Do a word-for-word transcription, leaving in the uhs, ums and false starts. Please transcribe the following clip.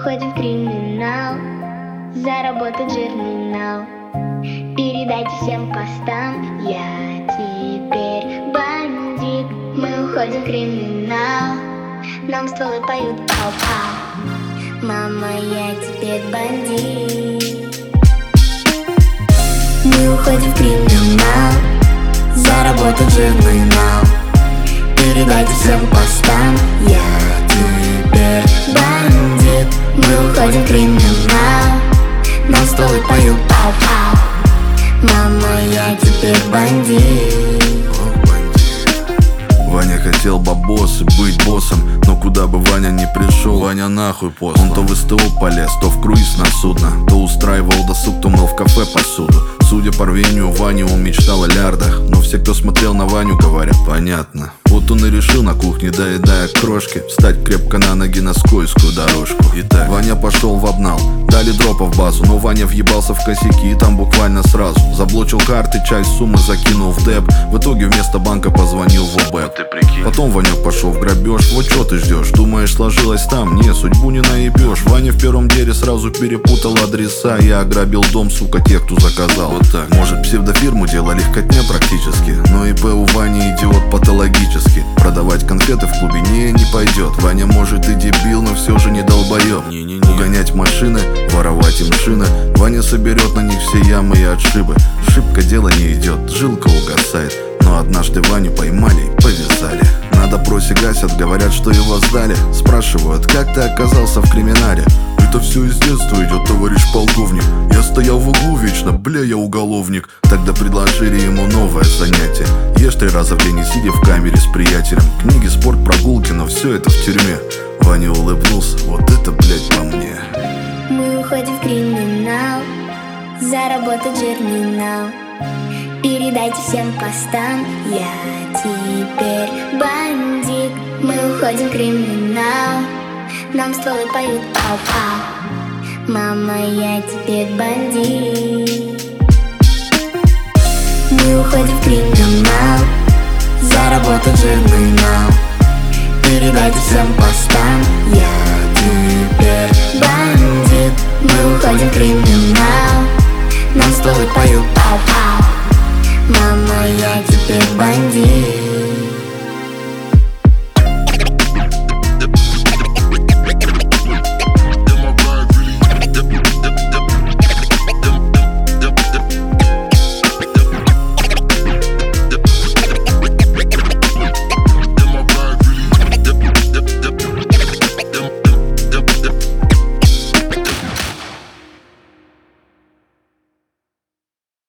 уходим в криминал, заработать жирный нал. Передайте всем постам, я теперь бандит. Мы уходим в криминал, нам стволы поют пау-пау. Мама, я теперь бандит. Мы уходим в криминал, заработать жирный нал. Передайте всем постам, я теперь бандит. Мы уходим в криминал, нам стволы поют пау-пау. Мама, я теперь бандит. Ваня хотел бабос и быть боссом, но куда бы Ваня не пришел, Ваня нахуй пост. Он то в СТО полез, то в круиз на судно, то устраивал досуг, то мыл в кафе посуду. Судя по рвению Вани, он мечтал о лярдах, но все, кто смотрел на Ваню, говорят: понятно. Вот он и решил на кухне, доедая крошки, встать крепко на ноги на скользкую дорожку. Итак, Ваня пошел в обнал, дали дропа в базу, но Ваня въебался в косяки, и там буквально сразу заблочил карты, часть суммы закинул в деп. В итоге вместо банка позвонил в ОБЭП. Потом Ванек пошел в грабеж. Вот что ты ждешь? Думаешь, сложилось там? Не, судьбу не наебешь. Ваня в первом деле сразу перепутал адреса. Я ограбил дом, сука, тех, кто заказал. Вот так. Может, псевдофирму дело легкотня практически, но ИП у Вани идиот патологически. Продавать конфеты в клубе не, не пойдет. Ваня может и дебил, но все же не долбоеб. Не, не, не. Угонять машины, воровать им шины. Ваня соберет на них все ямы и отшибы. Шибко дело не идет, жилка угасает. Но однажды Ваню поймали и повязали. На допросе гасят, говорят, что его сдали. Спрашивают, как ты оказался в криминале? Это все из детства идет, товарищ полковник. Я стоял в углу вечно, бля, я уголовник. Тогда предложили ему новое занятие. Ешь три раза в день и сидя в камере с приятелем. Книги, спорт, прогулки, но все это в тюрьме. Ваня улыбнулся, вот это, блядь, по мне. Мы уходим в криминал, заработать жирный нал. Передайте всем постам, я теперь бандит. Мы уходим в криминал, нам стволы поют пау-пау. Мама, я теперь бандит. Мы уходим в криминал, заработать жирный нал. Передайте всем постам, я